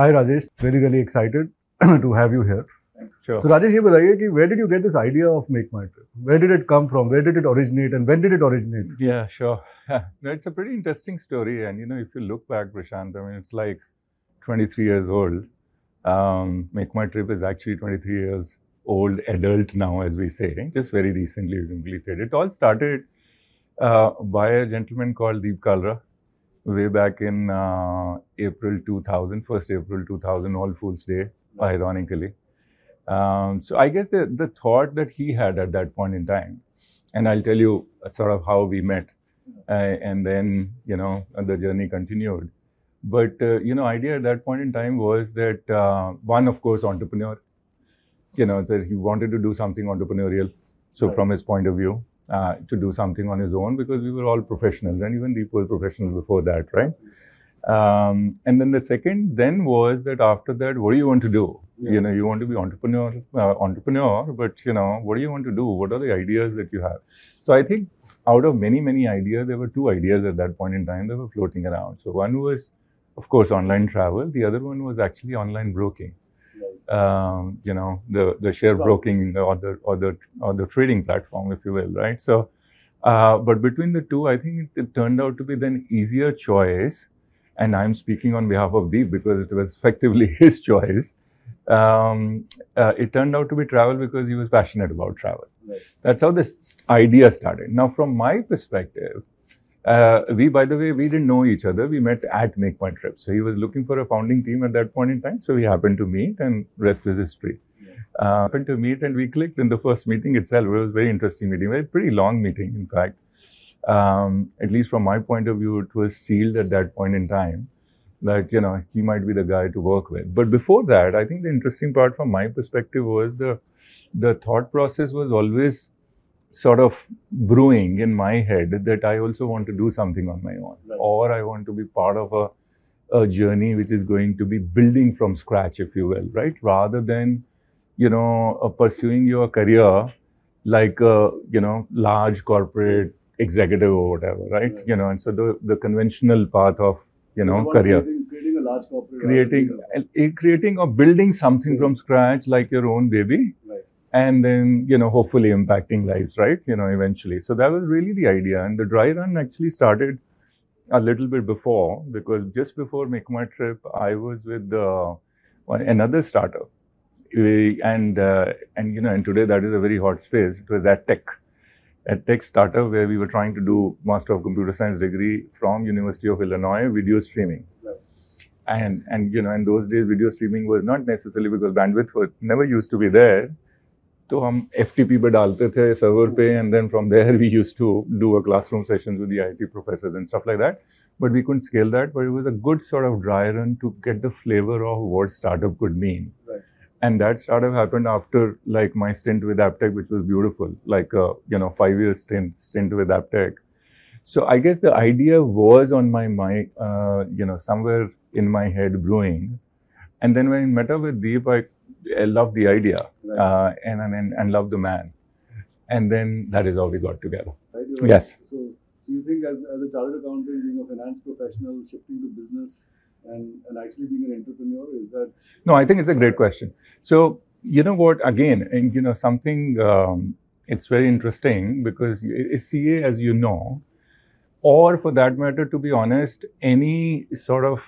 Hi Rajesh, really excited to have you here. Sure. So Rajesh, ये बताइए कि where did you get this idea of Make My Trip? Where did it come from? Where did it originate, and when did it originate? Yeah, sure. No, it's a pretty interesting story, and if you look back, Prashant, I mean, it's like 23 years old. Make My Trip is actually 23 years old, adult now, as we say. Just very recently completed. It all started by a gentleman called Deep Kalra, way back in April 2000, 1st April 2000, All Fools Day, ironically. So I guess the thought that he had at that point in time, and I'll tell you sort of how we met, and then the journey continued. But idea at that point in time was that one, of course, entrepreneur. That he wanted to do something entrepreneurial. So from his point of view, to do something on his own, because we were all professionals, and even Deep was professional before that, right? And then the second then was that after that, what do you want to do? You want to be entrepreneur, but what do you want to do? What are the ideas that you have? So I think out of many ideas, there were two ideas at that point in time that were floating around. So one was, of course, online travel. The other one was actually online broking. The share broking or the trading platform, if you will, right? So, but between the two, I think it turned out to be then easier choice. And I'm speaking on behalf of Deep because it was effectively his choice. It turned out to be travel because he was passionate about travel. Right. That's how this idea started. Now, from my perspective, by the way, we didn't know each other. We met at Make My Trip. So he was looking for a founding team at that point in time. So we happened to meet, and rest is history. Yeah. Happened to meet, and we clicked in the first meeting itself. It was a very interesting meeting, pretty long meeting, in fact. At least from my point of view, it was sealed at that point in time that, he might be the guy to work with. But before that, I think the interesting part from my perspective was the thought process was always sort of brewing in my head that I also want to do something on my own, right, or I want to be part of a journey which is going to be building from scratch, if you will, right? Rather than, pursuing your career like a, large corporate executive or whatever, right? And so the conventional path of, career. Creating a large corporate. Creating or building something from scratch like your own baby. Right. And then, hopefully impacting lives, right? Eventually. So that was really the idea. And the dry run actually started a little bit before, because just before Make My Trip, I was with another startup. And today that is a very hot space. It was EdTech startup, where we were trying to do Master of Computer Science degree from University of Illinois, video streaming. Right. And those days, video streaming was not necessarily because bandwidth never used to be there. So हम FTP पे डालते थे server पे, and then from there we used to do a classroom sessions with the IT professors and stuff like that. But we couldn't scale that. But it was a good sort of dry run to get the flavor of what startup could mean. Right. And that startup happened after like my stint with Aptech, which was beautiful, like 5 years stint with Aptech. So I guess the idea was on my mind, somewhere in my head brewing. And then when I met up with Deep, I loved the idea, right, and loved the man. And then that is how we got together. Right, yes. So you think as a chartered accountant, being a finance professional, shifting to business and actually being an entrepreneur, is that? No, I think it's a great question. So, what, again, and something, it's very interesting because CA, as you know, or for that matter, to be honest, any sort of,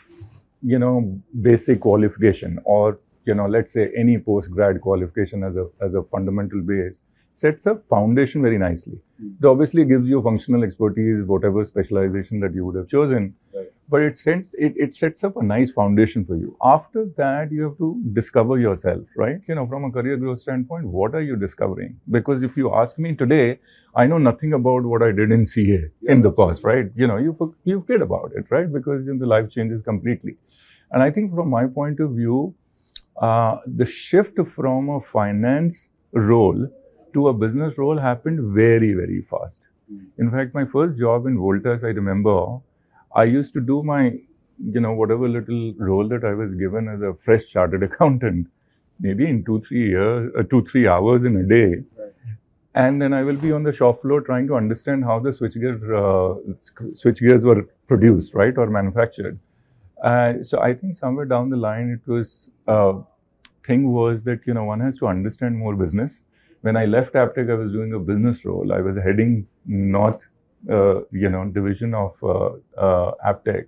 basic qualification, or let's say any post-grad qualification as a fundamental base, sets a foundation very nicely. It obviously gives you functional expertise, whatever specialization that you would have chosen, right, but it sets up a nice foundation for you. After that, you have to discover yourself, right? From a career growth standpoint, what are you discovering? Because if you ask me today, I know nothing about what I did in CA in the past, right? You forget about it, right? Because the life changes completely. And I think from my point of view, the shift from a finance role to a business role happened very, very fast. In fact, my first job in Voltas, I remember, I used to do my, whatever little role that I was given as a fresh chartered accountant, maybe in 2-3 hours in a day. Right. And then I will be on the shop floor trying to understand how the switchgears were produced, right, or manufactured. So I think somewhere down the line, it was thing was that one has to understand more business. When I left Aptech, I was doing a business role. I was heading North, division of Aptech.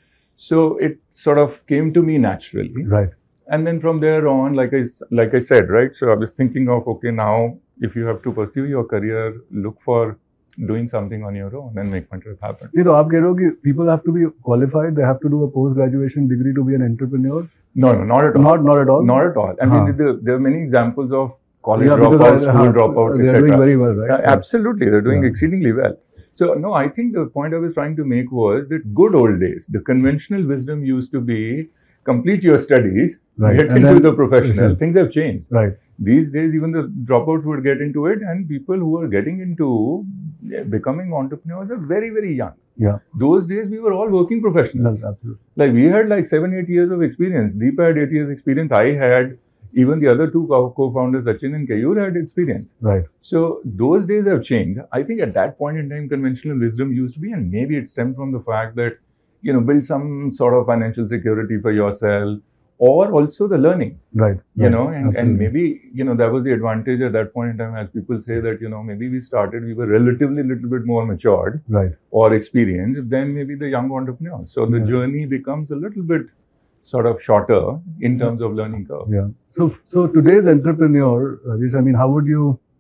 So it sort of came to me naturally. Right. And then from there on, like I said, right. So I was thinking of, okay, now if you have to pursue your career, look for doing something on your own and make Matrep happen. You know, आप कह रहे हो कि people have to be qualified, they have to do a post-graduation degree to be an entrepreneur? No, not at all. Not at all? Not at all. I mean, there are many examples of college dropouts, school dropouts, etc. They are doing very well, right? Absolutely, they're doing exceedingly well. So, no, I think the point I was trying to make was that good old days, the conventional wisdom used to be complete your studies, get into the professional. Things have changed. Right. These days, even the dropouts would get into it, and people who are getting into becoming entrepreneurs are very, very young. Yeah. Those days, we were all working professionals. Absolutely. Like, we had like 7-8 years of experience. Deepa had 8 years experience. I had, even the other two co-founders, Sachin and Kayur, had experience. Right. So, those days have changed. I think at that point in time, conventional wisdom used to be, and maybe it stemmed from the fact that, build some sort of financial security for yourself, or also the learning. Right. And maybe, that was the advantage at that point in time, as people say that, maybe we were relatively little bit more matured. Right. Or experienced than maybe the young entrepreneurs. So the journey becomes a little bit sort of shorter in terms of learning curve. Yeah. So today's entrepreneur, Rajesh, I mean, how would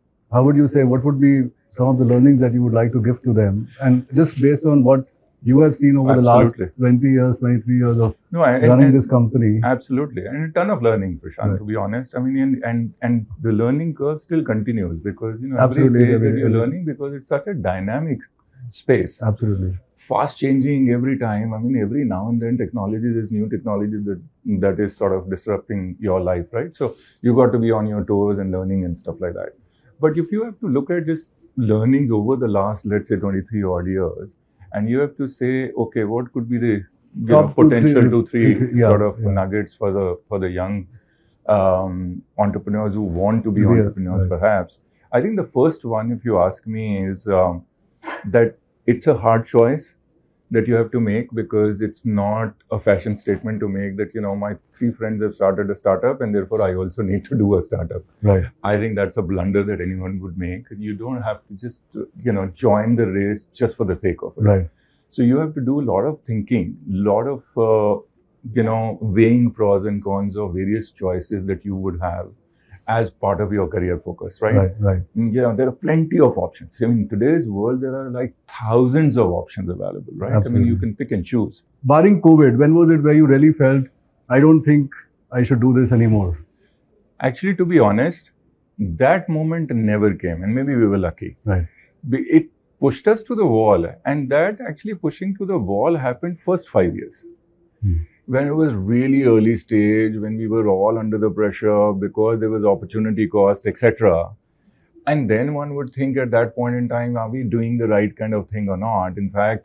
you say, what would be some of the learnings that you would like to give to them? And just based on what you have seen over the last 20 years, 23 years of running this company. Absolutely. And a ton of learning, Prashant, to be honest. I mean, and the learning curve still continues because, every stage that you're learning, because it's such a dynamic space. Absolutely. Fast changing every time. I mean, every now and then there's new technology that is sort of disrupting your life, right? So you've got to be on your toes and learning and stuff like that. But if you have to look at just learnings over the last, let's say, 23 odd years, and you have to say, okay, what could be the potential 2-3 sort of nuggets for the young entrepreneurs who want to be entrepreneurs, perhaps. I think the first one, if you ask me, is that it's a hard choice that you have to make, because it's not a fashion statement to make that, my 3 friends have started a startup and therefore I also need to do a startup. Right. I think that's a blunder that anyone would make. You don't have to just, join the race just for the sake of it. Right. So you have to do a lot of thinking, lot of, weighing pros and cons of various choices that you would have as part of your career focus, right? Right. There are plenty of options. I mean, in today's world, there are like thousands of options available, right? Absolutely. I mean, you can pick and choose. Barring COVID, when was it where you really felt, I don't think I should do this anymore? Actually, to be honest, that moment never came, and maybe we were lucky. Right. It pushed us to the wall, and that actually pushing to the wall happened first 5 years. When it was really early stage, when we were all under the pressure because there was opportunity cost, etc. And then one would think at that point in time, are we doing the right kind of thing or not? In fact,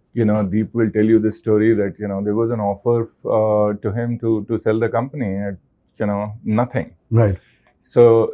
Deep will tell you this story that, there was an offer to him to sell the company at, nothing. Right. So,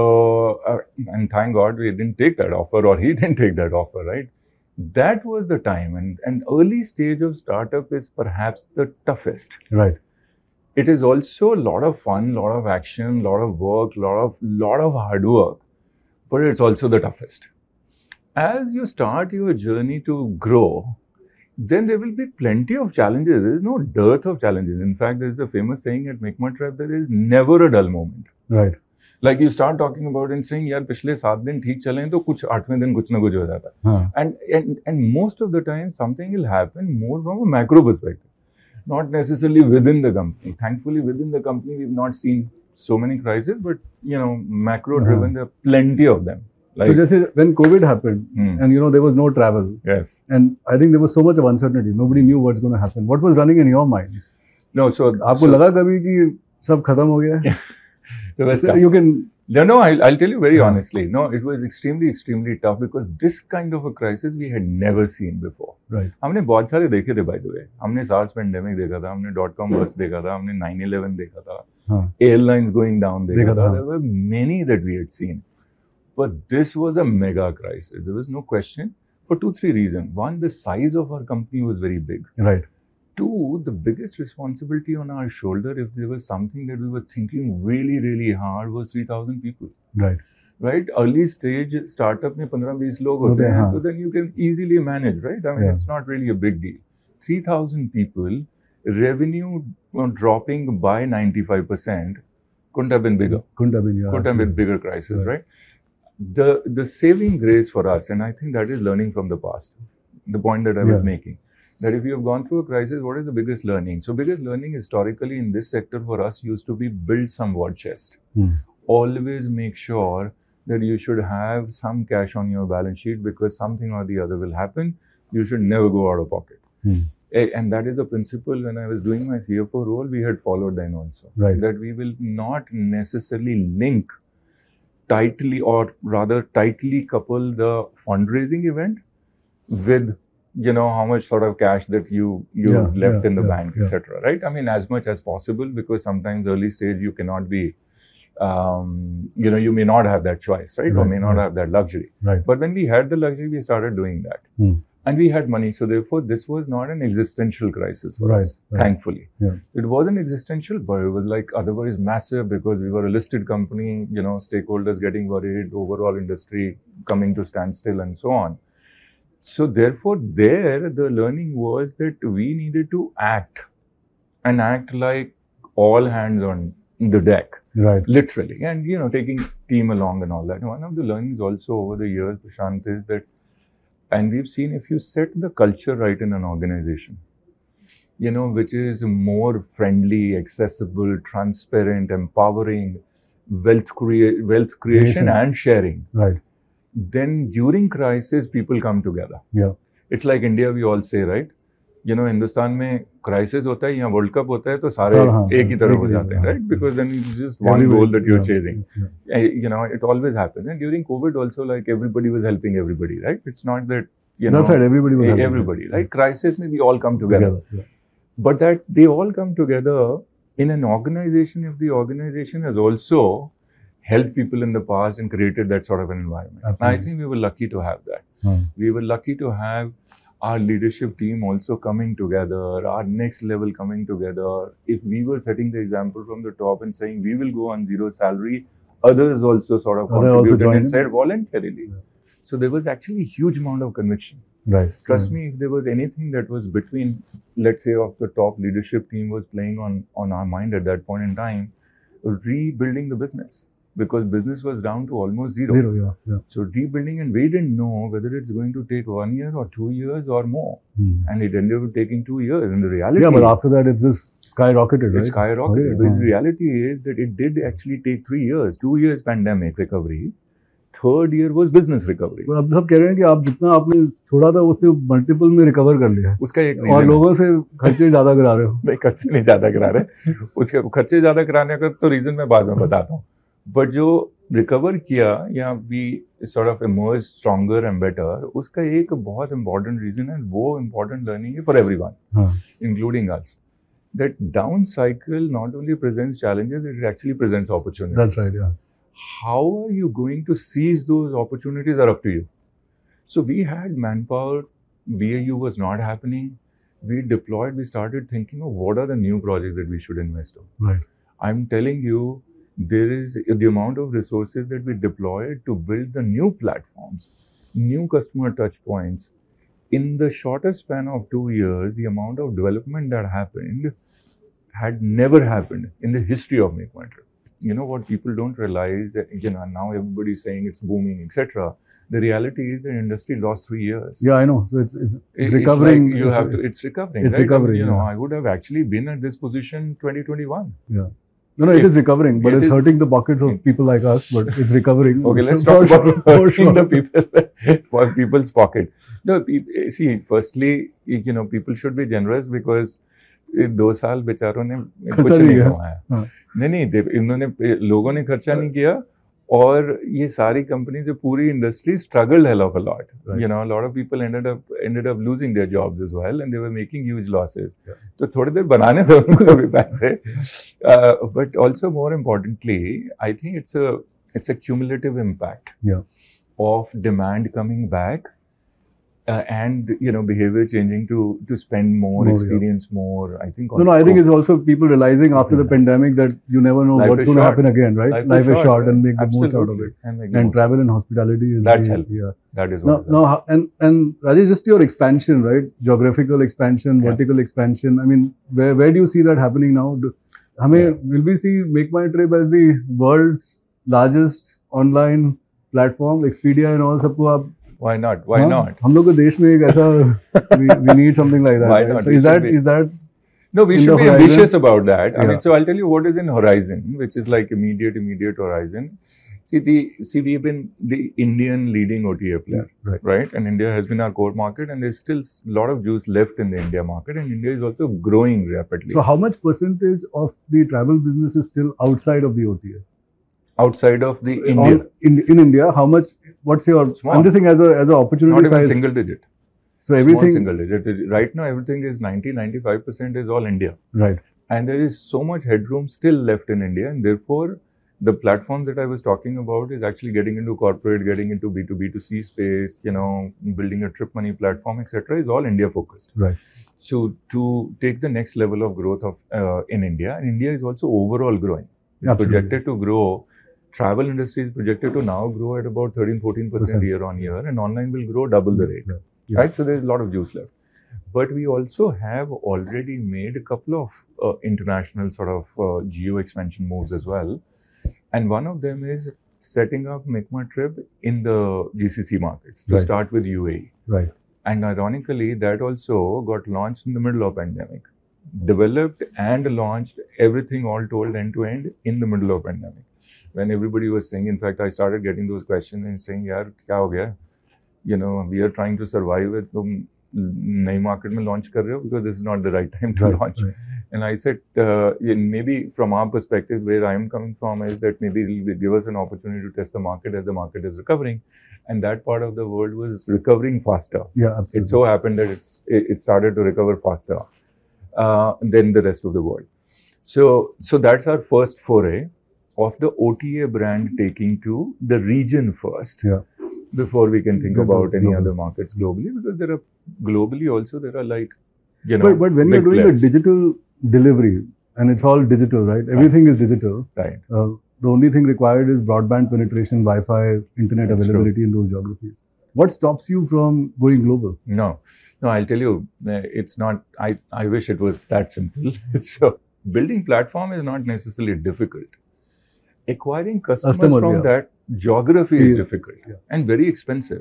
and thank God we didn't take that offer, or he didn't take that offer, right? That was the time, and early stage of startup is perhaps the toughest. Right. It is also a lot of fun, lot of action, lot of work, lot of hard work, but it's also the toughest. As you start your journey to grow, then there will be plenty of challenges. There is no dearth of challenges. In fact, there is a famous saying at MakeMyTrip, there is never a dull moment. Right. Like you start talking about and saying, यार पिछले 7 दिन ठीक चले तो कुछ 8वें दिन कुछ ना कुछ हो जाता है. And most of the time something will happen more from a macro perspective, not necessarily within the company. Thankfully, within the company we've not seen so many crises, but macro driven there are plenty of them. Like, so just when COVID happened and there was no travel. Yes. And I think there was so much of uncertainty. Nobody knew what's going to happen. What was running in your minds? No, so आपको लगा कभी कि सब खत्म हो गया? So you can. No, I'll tell you very honestly. No, it was extremely tough because this kind of a crisis we had never seen before. Right. हमने बहुत सारे देखे थे, by the way. हमने SARS pandemic देखा था, हमने .com burst देखा था, हमने 9/11 देखा था, airlines going down देखा था. There were many that we had seen, but this was a mega crisis. There was no question for 2-3 reasons. One, the size of our company was very big. Right. Two, the biggest responsibility on our shoulder, if there was something that we were thinking really, really hard, was 3,000 people. Right. Right? Early stage startup mein 15-20 log hote hain, so then you can easily manage, right? I mean, it's not really a big deal. 3,000 people, revenue dropping by 95%, couldn't have been bigger. Couldn't have been bigger crisis, right? The saving grace for us, and I think that is learning from the past, the point that I was making, that if you have gone through a crisis, what is the biggest learning? So biggest learning historically in this sector for us used to be build some war chest. Always make sure that you should have some cash on your balance sheet, because something or the other will happen. You should never go out of pocket. And that is a principle when I was doing my CFO role, we had followed then also. Right. That we will not necessarily link tightly, or rather tightly couple the fundraising event with, you know, how much sort of cash that you left in the bank, etc. Right? I mean, as much as possible, because sometimes early stage you cannot be, you know, you may not have that choice, right? Or may not have that luxury. Right. But when we had the luxury, we started doing that. And we had money. So therefore, this was not an existential crisis for us, thankfully. It wasn't existential, but it was like otherwise massive, because we were a listed company, you know, stakeholders getting worried, overall industry coming to standstill and so on. So therefore, there, the learning was that we needed to act, and act like all hands on the deck. Right. Literally. And, you know, taking team along and all that. One of the learnings also over the years, Prashant, is that, and we've seen, if you set the culture right in an organization, you know, which is more friendly, accessible, transparent, empowering, wealth creation and sharing. Right. Then during crisis, people come together. Yeah. It's like India, we all say, right? You know, Hindustan में crisis होता है, यहाँ World Cup होता है, तो सारे एक ही तरफ हो जाते हैं, right? Because then it's just one goal that you're chasing. You know, it always happens. And during COVID also, like, everybody was helping everybody, right? It's not that, you know. That's right, everybody was helping everybody, right? Crisis में we all come together. But that they all come together in an organization, if the organization has also helped people in the past and created that sort of an environment. I think we were lucky to have that. We were lucky to have our leadership team also coming together, our next level coming together. If we were setting the example from the top and saying we will go on zero salary, others also sort of contributed and said voluntarily. So there was actually a huge amount of conviction. Right. Trust me, if there was anything that was between, let's say, of the top leadership team was playing on our mind at that point in time, rebuilding the business. Because business was down to almost zero. So rebuilding, and we didn't know whether it's going to take 1 year or 2 years or more. And it ended up taking 2 years. And the reality but after that, it's just skyrocketed, right? It skyrocketed. But the reality is that it did actually take 3 years. 2 years pandemic recovery. Third year was business recovery. But अब सब कह रहे हैं कि आप जितना आपने छोड़ा था उससे मल्टीपल में रिकवर कर लिया है. उसका एक और लोगों से खर्चे ज्यादा करा रहे हो. नहीं, खर्चे नहीं ज्यादा करा रहे. उसके खर्चे ज्यादा कराने का तो रीजन मैं बाद में बताता हूँ. बट जो रिकवर किया या we sort of emerge stronger and better, उसका एक बहुत इंपॉर्टेंट रीजन है, वो इंपॉर्टेंट लर्निंग है for everyone, including us, that down cycle not only presents challenges, it actually presents opportunities. That's right, yeah. How are you going to seize those opportunities are up to you. So we had manpower, BAU was not happening. We deployed, we started thinking of what are the new projects that we should invest in. Right. I'm telling you, there is the amount of resources that we deployed to build the new platforms, new customer touch points. In the shorter span of 2 years, the amount of development that happened had never happened in the history of MakeMyTrip. You know what people don't realize, that, you know, now everybody's saying it's booming, etc. The reality is the industry lost 3 years. Yeah, I know. So it's recovering. Like it's recovering. It's right? recovering. I mean, you know, I would have actually been at this position 2021. Yeah. No, it is recovering, but it's hurting the pockets of people like us. But it's recovering. Okay, let's talk about hurting the people for people's pocket. No, see, firstly, you know, people should be generous because 2 साल बेचारों ने कुछ नहीं कमाया. नहीं, इन्होंने लोगों ने खर्चा नहीं किया, और ये सारी कंपनी से पूरी industry struggled hell of a lot. Right. You know, a lot of people ended up losing their jobs as well, and they were making huge losses. तो थोड़ी देर बनाने दो उनको भी पैसे. But also more importantly, I think it's a cumulative impact of demand coming back and behavior changing to spend more, experience more. I think. I think it's also people realizing after the pandemic that you never know what's going to happen again, right? Life is short, and make the most out of it. And travel and hospitality is that's helpful. Yeah, that is what. Now, and Rajesh, just your expansion, right? Geographical expansion, vertical expansion. I mean, where do you see that happening now? Will we see Make My Trip as the world's largest online platform, Expedia and all? Sabko aap Why not? Why not? हम लोग को देश में एक ऐसा we need something like that. Why right? not? So is that? No, we should be ambitious about that. I mean, so I'll tell you what is in horizon, which is like immediate horizon. See, we've been the Indian leading OTA player, right? And India has been our core market, and there's still a lot of juice left in the India market, and India is also growing rapidly. So, how much percentage of the travel business is still outside of the OTA? Outside of the India. In India, how much? What's your? Small. I'm just saying as an opportunity. Not even single digit. So everything. Small single digit. Right now, everything is 95% is all India. Right. And there is so much headroom still left in India, and therefore, the platform that I was talking about is actually getting into corporate, getting into B2B2C space, building a trip money platform, etc. is all India focused. Right. So to take the next level of growth of in India, and India is also overall growing. It's projected to grow. Travel industry is projected to now grow at about 13-14% year on year, and online will grow double the rate. Yeah. Right. So there's a lot of juice left. But we also have already made a couple of international sort of geo expansion moves as well. And one of them is setting up Make My Trip in the GCC markets to start with UAE. Right. And ironically, that also got launched in the middle of pandemic. Developed and launched everything all told end to end in the middle of pandemic. When everybody was saying, in fact, I started getting those questions and saying, "Yaar, kya ho gaya? We are trying to survive it. Tum नई market में launch कर रहे हो because this is not the right time to launch." Right. And I said, maybe from our perspective, where I am coming from is that maybe it will give us an opportunity to test the market as the market is recovering. And that part of the world was recovering faster. Yeah, absolutely. It so happened that it started to recover faster than the rest of the world. So that's our first foray of the OTA brand taking to the region first. Yeah. Before we can think about any other markets globally, because there are globally also there are like, But when you're doing a digital delivery and it's all digital, right? Everything is digital. Right. The only thing required is broadband penetration, Wi-Fi, internet availability in those geographies. What stops you from going global? No, I'll tell you, it's not, I wish it was that simple. So building platform is not necessarily difficult. Acquiring customers from that geography is difficult and very expensive.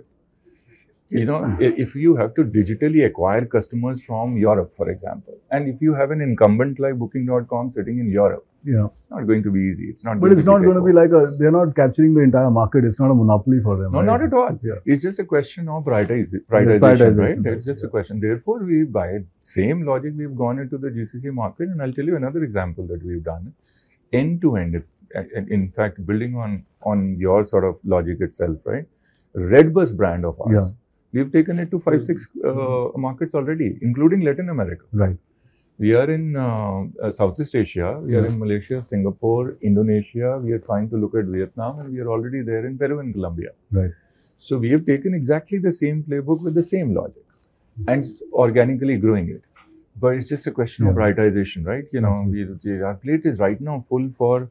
If you have to digitally acquire customers from Europe, for example, and if you have an incumbent like Booking.com sitting in Europe, it's not going to be easy. It's not. But it's not going to be like they're not capturing the entire market. It's not a monopoly for them. No, right? not at all. Yeah. It's just a question of prioritization, right? It's just a question. Therefore, we by same logic we've gone into the GCC market, and I'll tell you another example that we've done end to end. In fact, building on your sort of logic itself, right? Redbus brand of ours. We've taken it to 5-6 markets already, including Latin America. Right. We are in Southeast Asia. We are in Malaysia, Singapore, Indonesia. We are trying to look at Vietnam, and we are already there in Peru and Colombia. Right. So we have taken exactly the same playbook with the same logic, and organically growing it. But it's just a question of prioritization, right? Our plate is right now full for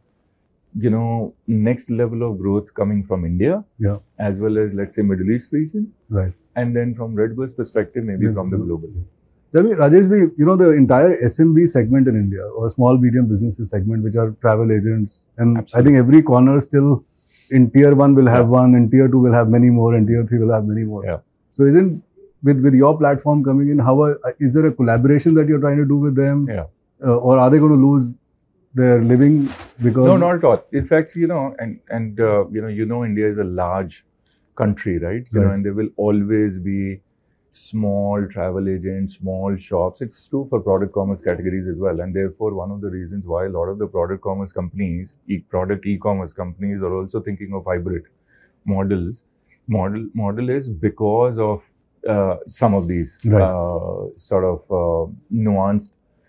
next level of growth coming from India, as well as, let's say, Middle East region, right? And then from Redbus perspective, maybe from the global. Tell me, Rajesh, the entire SMB segment in India, or small medium businesses segment, which are travel agents, and I think every corner still in tier 1 will have one, in tier 2 will have many more, and tier 3 will have many more. Yeah. So isn't with your platform coming in, is there a collaboration that you're trying to do with them? Yeah. Or are they going to lose their living because? No, not at all. In fact, India is a large country, right? And there will always be small travel agents, small shops. It's true for product commerce categories as well. And therefore, one of the reasons why a lot of the product commerce companies, product e-commerce companies are also thinking of hybrid models. Model is because of some of these sort of nuanced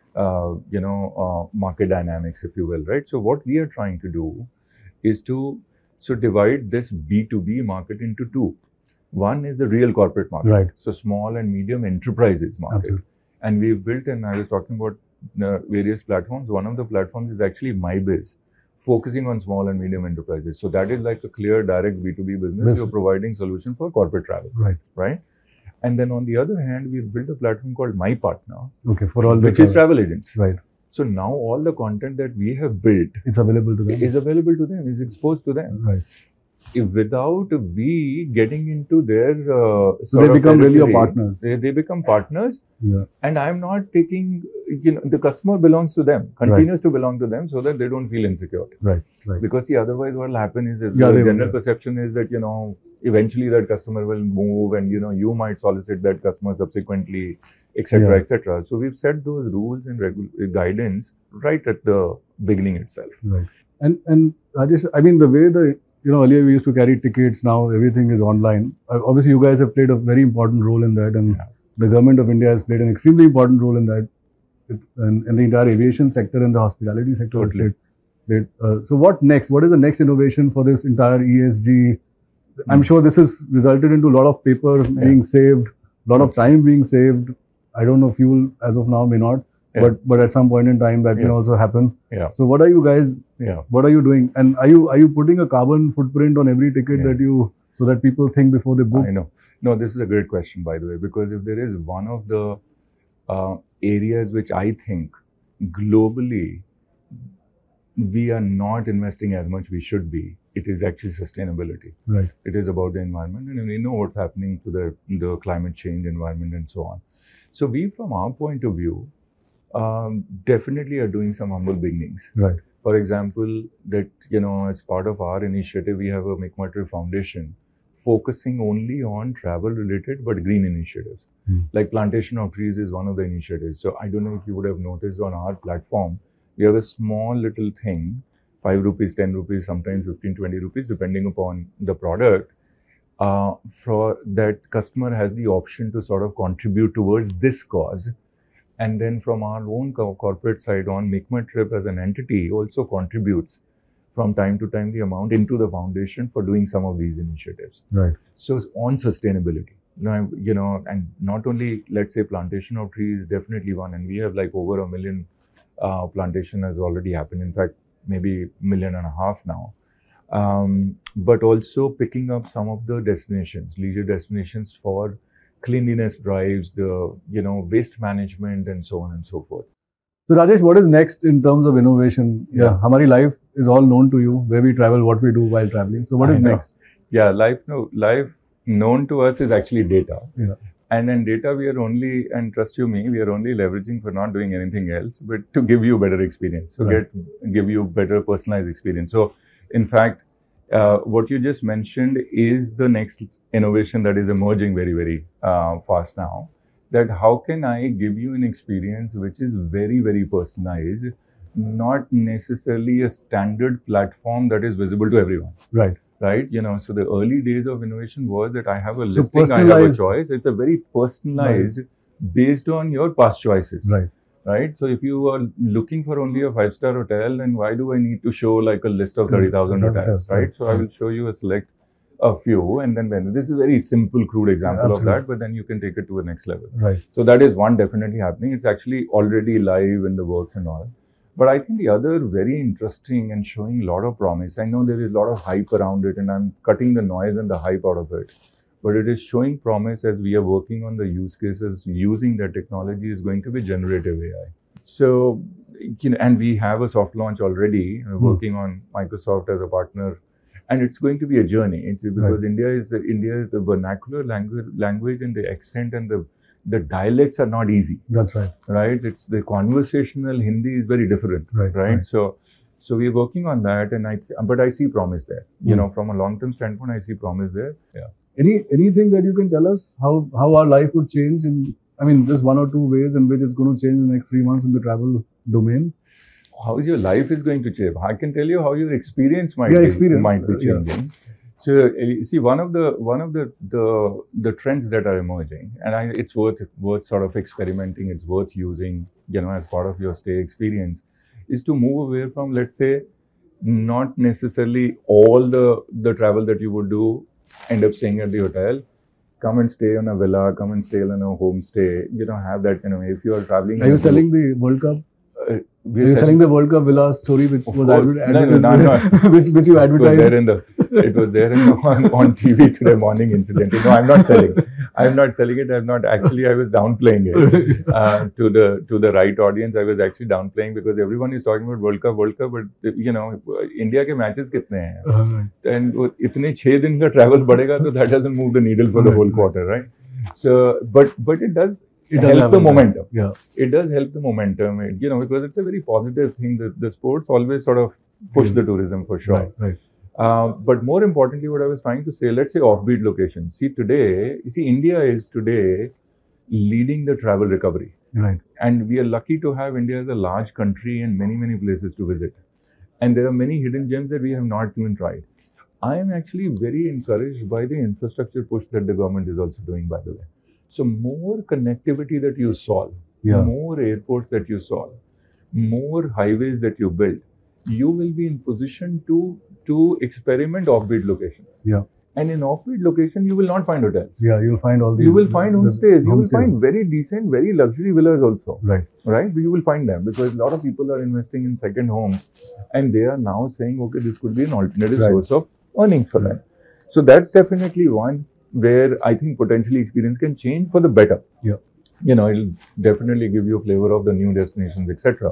market dynamics, if you will, right? So what we are trying to do is to divide this B2B market into two. One is the real corporate market. Right. So small and medium enterprises market. Absolutely. And we've built, and I was talking about various platforms. One of the platforms is actually MyBiz, focusing on small and medium enterprises. So that is like a clear direct B2B business. Yes. You're providing solution for corporate travel. Right. Right. And then on the other hand, we've built a platform called My Partner, Okay, for all which is travel agents. Right. So now all the content that we have built It's available to them. is available to them, is exposed to them. Right. If without we getting into their So they become really your partners. They become partners. Yeah. And I'm not taking, the customer belongs to them, continues to belong to them so that they don't feel insecure. Right. Right. Because see, otherwise what will happen is that Yeah, the they general will. perception is that, eventually that customer will move and, you might solicit that customer subsequently, etc., Yeah. etc. So we've set those rules and guidance right at the beginning itself. Right. And Rajesh, I mean, the way earlier we used to carry tickets, now everything is online. Obviously, you guys have played a very important role in that, and the government of India has played an extremely important role in that, and the entire aviation sector and the hospitality sector has Totally. played. So what next? What is the next innovation for this entire ESG? I'm sure this has resulted into a lot of paper being saved, a lot of time being saved. I don't know, fuel as of now may not, but at some point in time that can also happen. Yeah. So what are you guys? Yeah. What are you doing? And are you putting a carbon footprint on every ticket that so that people think before they book? I know. No, this is a great question, by the way, because if there is one of the areas which I think globally we are not investing as much we should be, it is actually sustainability. Right. It is about the environment, and we know what's happening to the climate change environment and so on. So we, from our point of view, definitely are doing some humble beginnings. Right. For example, that, as part of our initiative, we have a Make My Trip Foundation focusing only on travel related but green initiatives. Like plantation of trees is one of the initiatives. So I don't know if you would have noticed on our platform, we have a small little thing, 5 rupees, 10 rupees, sometimes 15, 20 rupees, depending upon the product. For that customer has the option to sort of contribute towards this cause. And then from our own corporate side on, Make My Trip as an entity also contributes from time to time the amount into the foundation for doing some of these initiatives. Right. So on sustainability, and not only, let's say, plantation of trees, definitely one, and we have like over 1 million plantation has already happened. In fact, maybe 1.5 million now. But also picking up some of the destinations, leisure destinations for cleanliness drives, the waste management, and so on and so forth. So Rajesh, what is next in terms of innovation? Yeah, Hamari life is all known to you, where we travel, what we do while traveling. So what is next? Yeah, life known to us is actually data. Yeah. And then data we are only, and trust you me, we are only leveraging for not doing anything else, but to give you better experience. So give you better personalized experience. So in fact, what you just mentioned is the next innovation that is emerging very, very fast now. That how can I give you an experience which is very, very personalized, not necessarily a standard platform that is visible to everyone. Right. Right. So the early days of innovation was that I have a listing, I have a choice. It's a very personalized based on your past choices. Right. Right. So if you are looking for only a 5-star hotel, then why do I need to show like a list of 30,000 hotels? Right. So I will show you a few, and then this is a very simple, crude example of that, but then you can take it to the next level. Right. So that is one definitely happening. It's actually already live in the works and all. But I think the other very interesting and showing a lot of promise, I know there is a lot of hype around it and I'm cutting the noise and the hype out of it, but it is showing promise as we are working on the use cases using that technology is going to be generative AI. So, and we have a soft launch already, working on Microsoft as a partner, and it's going to be a journey. It's because India is the vernacular language and the accent and the dialects are not easy. That's right. Right. It's the conversational Hindi is very different. Right. So we're working on that, but I see promise there. From a long-term standpoint, I see promise there. Yeah. Anything that you can tell us how our life would change just 1 or 2 ways in which it's going to change in the next 3 months in the travel domain? How your life is going to change? I can tell you how your experience might be changing. Yeah. So see, one of the trends that are emerging, and it's worth sort of experimenting. It's worth using, as part of your stay experience, is to move away from, let's say, not necessarily all the travel that you would do end up staying at the hotel. come and stay on a villa, come and stay on a homestay, have that kind of, if you are traveling. Are you selling the World Cup? Are you selling the World Cup villa story which was which you advertised? It was there on TV today morning, incidentally. No, I'm not selling. I'm not selling it. I'm not actually. I was downplaying it to the right audience. I was actually downplaying because everyone is talking about World Cup, but India के matches कितने हैं? And इतने 6 दिन का travel बढ़ेगा तो that doesn't move the needle for the whole quarter, right? So, but it does. It helps the momentum. Yeah, it does help the momentum. Because it's a very positive thing. The sports always sort of push the tourism for sure. Right. But more importantly, what I was trying to say, let's say offbeat locations. India is today leading the travel recovery. Right. And we are lucky to have India as a large country and many places to visit. And there are many hidden gems that we have not even tried. I am actually very encouraged by the infrastructure push that the government is also doing, by the way. So more connectivity that you solve, more airports that you solve, more highways that you build, you will be in position to experiment offbeat locations. Yeah. And in offbeat location, you will not find hotels. Yeah, you will find all these. You will find homestays. You will find very decent, very luxury villas also. Right. Right? You will find them because a lot of people are investing in second homes and they are now saying, okay, this could be an alternative source of earnings for them. So that's definitely one where I think potentially experience can change for the better. Yeah. It'll definitely give you a flavor of the new destinations, etc.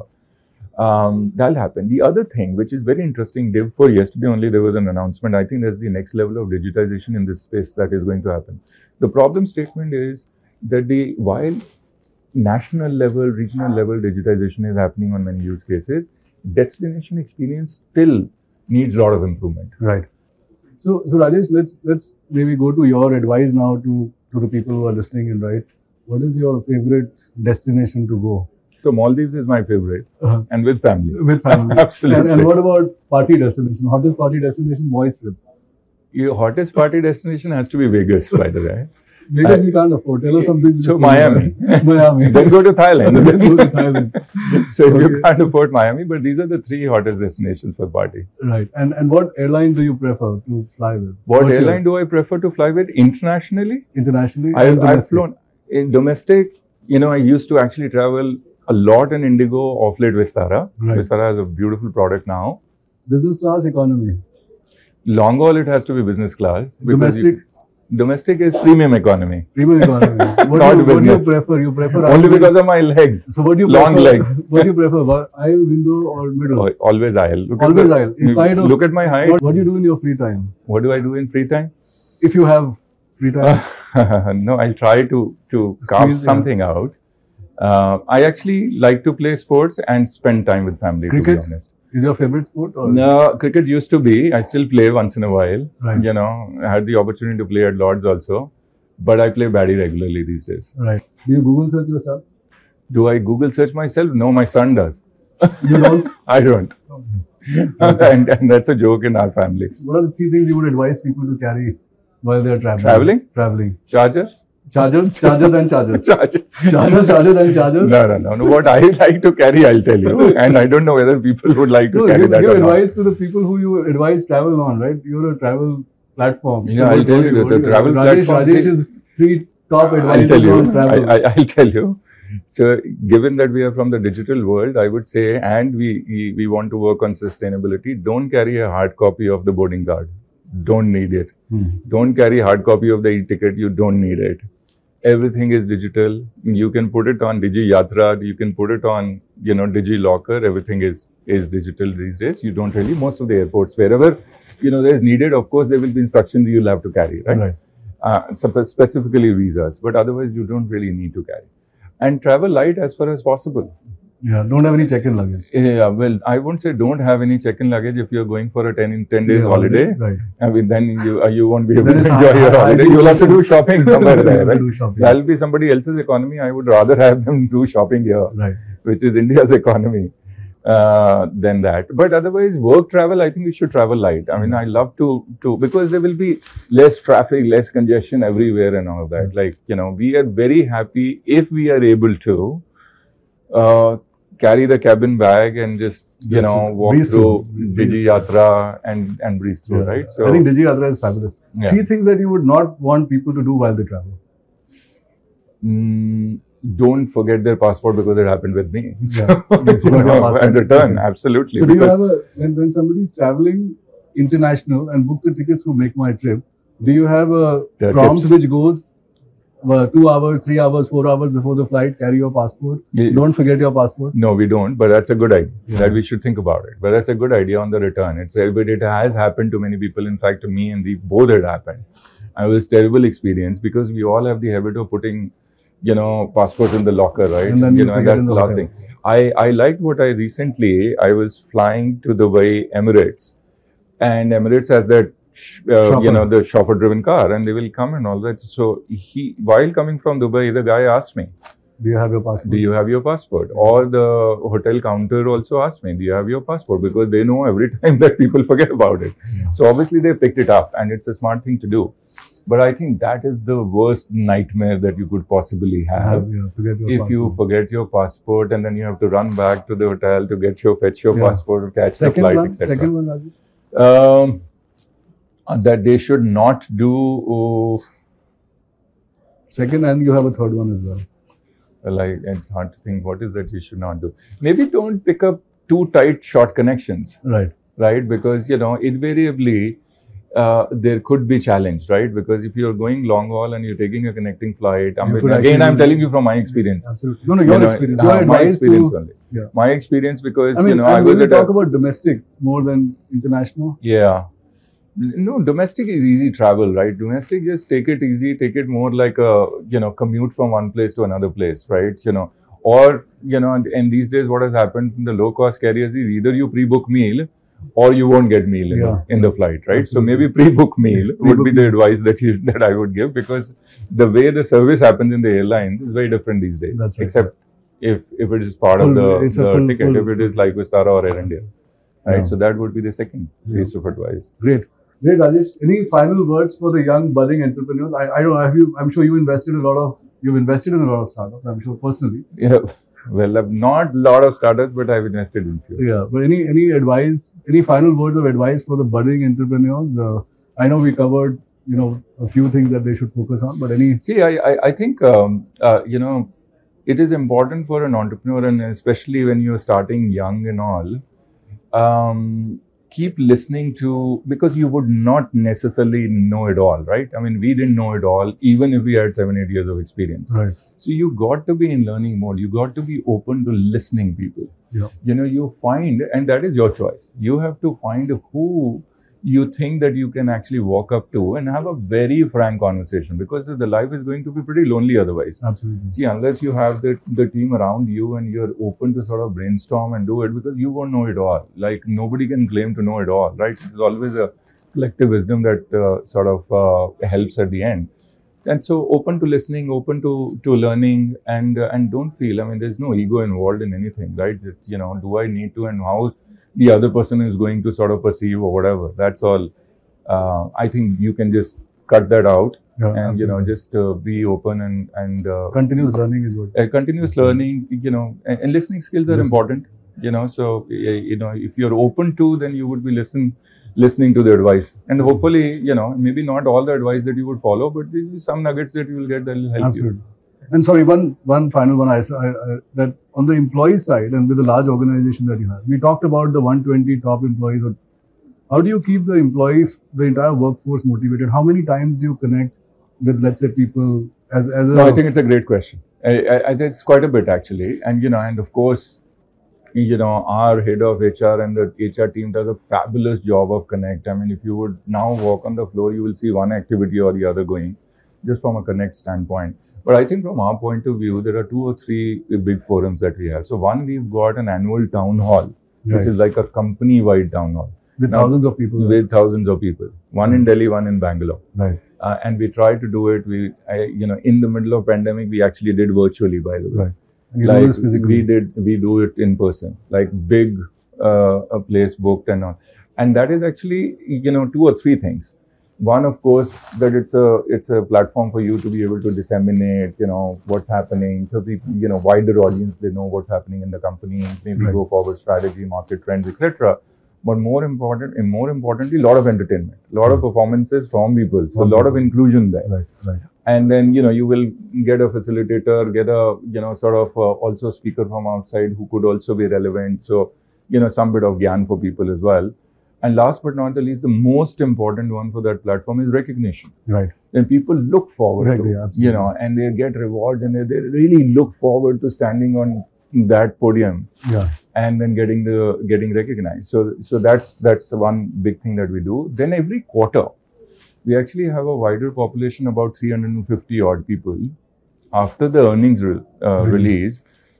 That'll happen. The other thing, which is very interesting, for yesterday only there was an announcement. I think that's the next level of digitization in this space that is going to happen. The problem statement is that while national level, regional level digitization is happening on many use cases, destination experience still needs a lot of improvement. Right. So Rajesh, let's maybe go to your advice now to the people who are listening in, right? What is your favorite destination to go? So Maldives is my favorite, and with family. With family, absolutely. And what about party destination? Hottest party destination, boys trip. Your hottest party destination has to be Vegas, by the way. Vegas we can't afford. Tell us something. So Miami. Miami. Then go to Thailand. Then go to Thailand. So if you can't afford Miami, but these are the 3 hottest destinations for party. Right. And what airline do you prefer to fly with? What airline do I prefer to fly with internationally? Internationally. I've flown in domestic. I used to actually travel a lot in Indigo, off late Vistara. Right. Vistara has a beautiful product now. Business class, economy? Long haul, it has to be business class. Domestic is premium economy. Premium economy. What do you prefer? You prefer only because of my legs. So what do you long prefer? Legs. What do you prefer? Aisle, window, or middle? Always aisle. Always aisle. Look at my height. What do you do in your free time? What do I do in free time? If you have free time. No, I'll try to carve something out. I actually like to play sports and spend time with family. Cricket? To be honest. Is your favorite sport? Or? No, cricket used to be. I still play once in a while. Right. I had the opportunity to play at Lords also. But I play baddie regularly these days. Right. Do you Google search yourself? Do I Google search myself? No, my son does. You don't? I don't. Okay. And that's a joke in our family. What are the 3 things you would advise people to carry while they are traveling? Traveling. Chargers? Chargers and chargers. Chargers and chargers. No. What I like to carry, I'll tell you. And I don't know whether people would like to carry that give or not. advice to the people who you advise travel on, right? You're a travel platform. Yeah, I'll tell you that the travel platform. Rajesh is 3 top advice. I'll tell you. So, given that we are from the digital world, I would say, and we want to work on sustainability, don't carry a hard copy of the boarding card. Don't need it. Don't carry hard copy of the e-ticket. You don't need it. Everything is digital. You can put it on Digi Yatra. You can put it on, Digi Locker. Everything is digital these days. You don't really. Most of the airports, wherever there is needed, of course, there will be instructions you'll have to carry, right? Specifically visas, but otherwise you don't really need to carry. And travel light as far as possible. Yeah, don't have any check-in luggage. Yeah, well, I wouldn't say don't have any check-in luggage if you're going for a 10 days holiday. Right. I mean, then you won't be able to enjoy your holiday. You'll have to do shopping somewhere there, right? That'll be somebody else's economy. I would rather have them do shopping here, right, which is India's economy, than that. But otherwise, work travel, I think we should travel light. I mean, I love to because there will be less traffic, less congestion everywhere and all of that. Like, we are very happy if we are able to carry the cabin bag and just walk through Digi Yatra and breeze through, right? So I think Digi Yatra is fabulous. Yeah. 3 things that you would not want people to do while they travel. Don't forget their passport because it happened with me. Yeah. And return, absolutely. So do you have when somebody's traveling international and book the tickets through Make My Trip, do you have a prompt which goes 2 hours, 3 hours, 4 hours before the flight, carry your passport? Don't forget your passport? No, we don't, but that's a good idea. Yeah. That we should think about it. But that's a good idea on the return. But it has happened to many people. In fact, to me and the both had happened. It was a terrible experience because we all have the habit of putting, passports in the locker, right? And then and that's the last thing. I liked what I was flying to Dubai Emirates, and Emirates has that, the chauffeur-driven car, and they will come and all that. So while coming from Dubai, the guy asked me, do you have your passport? Do you have your passport? Or the hotel counter also asked me, do you have your passport? Because they know every time that people forget about it. Yeah. So obviously they picked it up, and it's a smart thing to do. But I think that is the worst nightmare that you could possibly have. If you forget your passport and then you have to run back to the hotel to fetch your passport, catch the flight, etc. Second one, Rajesh? That they should not do. Second, and you have a third one as well. Like, it's hard to think what is that you should not do. Maybe don't pick up too tight short connections. Right, because invariably there could be challenge, right? Because if you're going long haul and you're taking a connecting flight, I'm telling you from my experience. Absolutely. No, your experience. My experience only. Yeah. My experience, because I was talk about domestic more than international. Yeah. No, domestic is easy travel, right? Domestic, just take it easy, take it more like a, commute from one place to another place, right? And these days what has happened in the low cost carriers is either you pre-book meal or you won't get meal in the flight, right? Absolutely. So maybe pre-book meal would be the advice that I would give, because the way the service happens in the airlines is very different these days. That's right. Except if it is part of the ticket, if it is like Vistara or Air India, right? Yeah. So that would be the second piece of advice. Great, Rajesh. Any final words for the young budding entrepreneurs? I don't know. I'm sure you've invested in a lot of startups. I'm sure personally. Yeah. Well, I've not a lot of startups, but I've invested in few. Yeah. But any advice? Any final words of advice for the budding entrepreneurs? I know we covered a few things that they should focus on, but any? See, I think it is important for an entrepreneur, and especially when you're starting young and all. Keep listening to, because you would not necessarily know it all, right? I mean, we didn't know it all, even if we had 7-8 years of experience. Right. So you got to be in learning mode. You got to be open to listening people. Yeah. You find, and that is your choice. You have to find who you think that you can actually walk up to and have a very frank conversation, because the life is going to be pretty lonely otherwise. Absolutely. See, unless you have the team around you and you're open to sort of brainstorm and do it, because you won't know it all. Like, nobody can claim to know it all, right? There's always a collective wisdom that sort of helps at the end. And so open to listening, open to learning, and don't feel, I mean, there's no ego involved in anything, right? That, do I need to, and how the other person is going to sort of perceive or whatever. That's all. I think you can just cut that out, and absolutely. Just be open and continuous learning is good. Continuous learning, and listening skills are important. So if you're open to, then you would be listening to the advice, and hopefully maybe not all the advice that you would follow, but there will be some nuggets that you will get that will help you. And sorry, one final one. That on the employee side and with the large organization that you have, we talked about the 120 top employees. How do you keep the entire workforce motivated? How many times do you connect with, let's say, people No, I think it's a great question. I think it's quite a bit actually, and and of course, our head of HR and the HR team does a fabulous job of connect. I mean, if you would now walk on the floor, you will see one activity or the other going, just from a connect standpoint. But I think from our point of view, there are 2 or 3 big forums that we have. So one, we've got an annual town hall, which is like a company-wide town hall. With thousands of people. With thousands of people. One in Delhi, one in Bangalore. Right. And we try to do it. In the middle of pandemic, we actually did virtually, by the way. Right. Like we do it in person, like big a place booked and all. And that is actually, 2 or 3 things. One, of course, that it's a platform for you to be able to disseminate, what's happening. So the, wider audience, they know what's happening in the company, maybe go forward strategy, market trends, etc. but more importantly, a lot of entertainment, a lot of performances from people, so a lot of inclusion there. Right. And then, you will get a facilitator, get a, sort of also speaker from outside who could also be relevant. So, some bit of gyan for people as well. And last but not the least, the most important one for that platform is recognition. Right. And people look forward to, and they get rewards, and they really look forward to standing on that podium. Yeah. And then getting recognized. So that's one big thing that we do. Then every quarter, we actually have a wider population, about 350 odd people. After the earnings release,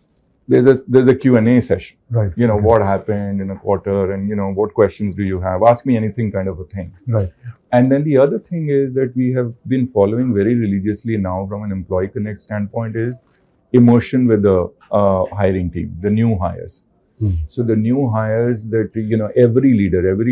there's a Q&A session. Right. What happened in a quarter, and what questions do you have? Ask me anything, kind of a thing. Right. And then the other thing is that we have been following very religiously now from an Employee Connect standpoint is immersion with the hiring team, the new hires. So the new hires that, every leader of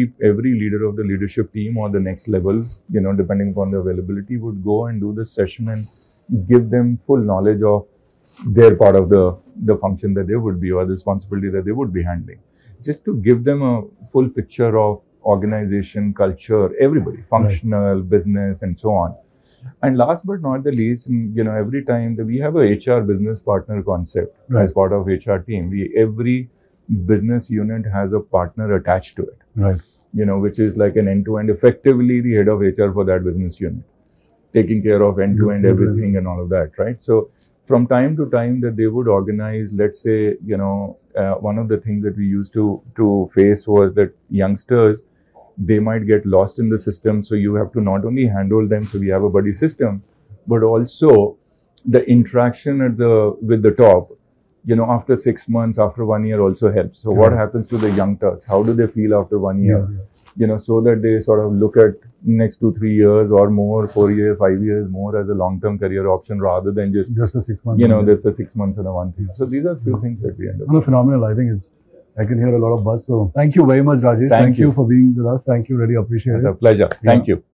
the leadership team or the next level, depending upon the availability, would go and do this session and give them full knowledge of their part of the function that they would be, or the responsibility that they would be handling. Just to give them a full picture of organization, culture, everybody, functional, business, and so on. And last but not the least, every time that we have a HR business partner concept as part of HR team, every business unit has a partner attached to it. Right. Which is like an end-to-end, effectively the head of HR for that business unit, taking care of end-to-end everything and all of that, right? So from time to time that they would organize, let's say, one of the things that we used to face was that youngsters, they might get lost in the system. So you have to not only handle them, so we have a buddy system, but also the interaction with the top, after 6 months, after 1 year also helps. So what happens to the young Turks? How do they feel after 1 year? So that they sort of look at next 2-3 years or more, 4 years, 5 years more as a long-term career option rather than just a 6 months. Just a 6 months and a 1 thing. So these are few things that we end up. Phenomenal. I think I can hear a lot of buzz. So thank you very much, Rajesh. Thank you for being with us. Thank you. Really appreciate it. It's a pleasure. Thank you.